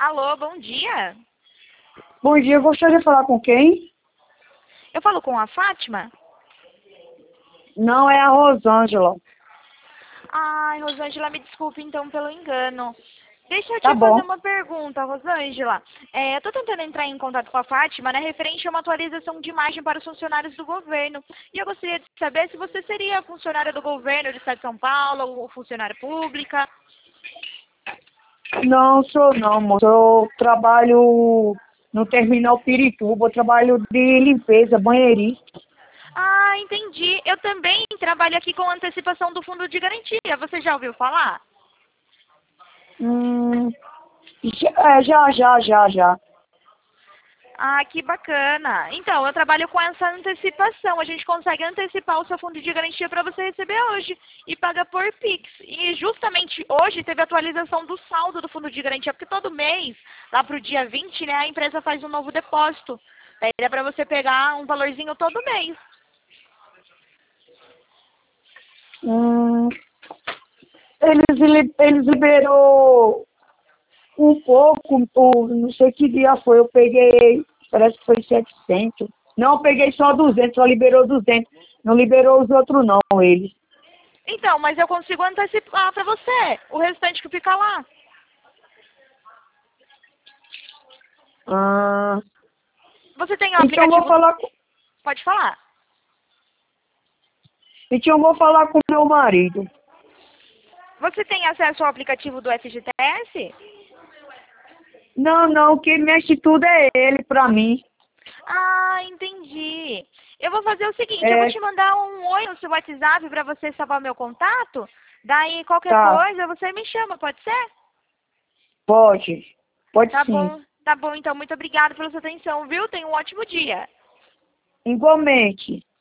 Alô, bom dia. Bom dia, eu gostaria de falar com quem? Eu falo com a Fátima? Não, é a Rosângela. Ai, Rosângela, me desculpe então pelo engano. Deixa eu Tá te fazer bom. uma pergunta, Rosângela. Eu tô tentando entrar em contato com a Fátima, né, referente a uma atualização de imagem para os funcionários do governo. E eu gostaria de saber se você seria funcionária do governo do Estado de São Paulo ou funcionária pública. Não sou não, moço. Eu trabalho no terminal Pirituba, eu trabalho de limpeza, banheirista. Ah, entendi. Eu também trabalho aqui com antecipação do fundo de garantia. Você já ouviu falar? Hum, já. Ah, que bacana. Então, eu trabalho com essa antecipação. A gente consegue antecipar o seu fundo de garantia para você receber hoje e paga por Pix. E justamente hoje teve atualização do saldo do fundo de garantia, porque todo mês, lá pro dia 20, né, a empresa faz um novo depósito. Daí dá para você pegar um valorzinho todo mês. Hum, eles liberou um pouco, não sei que dia foi, eu peguei, parece que foi 700. Não, eu peguei só 200, só liberou 200. Não liberou os outros não, eles. Então, mas eu consigo antecipar para você o restante que fica lá. Ah, Você tem o então eu vou aplicativo? falar, Pode falar. então eu vou falar com meu marido. Você tem acesso ao aplicativo do FGTS? Não, quem mexe tudo é ele pra mim. Ah, entendi. Eu vou fazer o seguinte, eu vou É, te mandar um oi no seu WhatsApp para você salvar meu contato. Daí, qualquer tá, coisa, você me chama, pode ser? pode. Pode Tá sim. bom, tá bom. Então, muito obrigada pela sua atenção, viu? Tenha um ótimo dia. Igualmente.